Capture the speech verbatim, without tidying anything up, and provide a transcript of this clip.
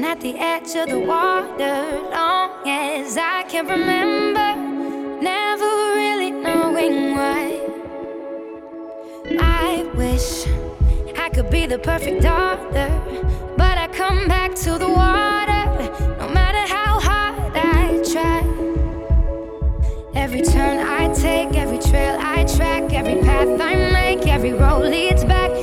at the edge of the water, long as I can remember, never really knowing why. I wish I could be the perfect daughter, but I come back to the water, no matter how hard I try. Every turn I take, every trail I track, every path I make, every road leads back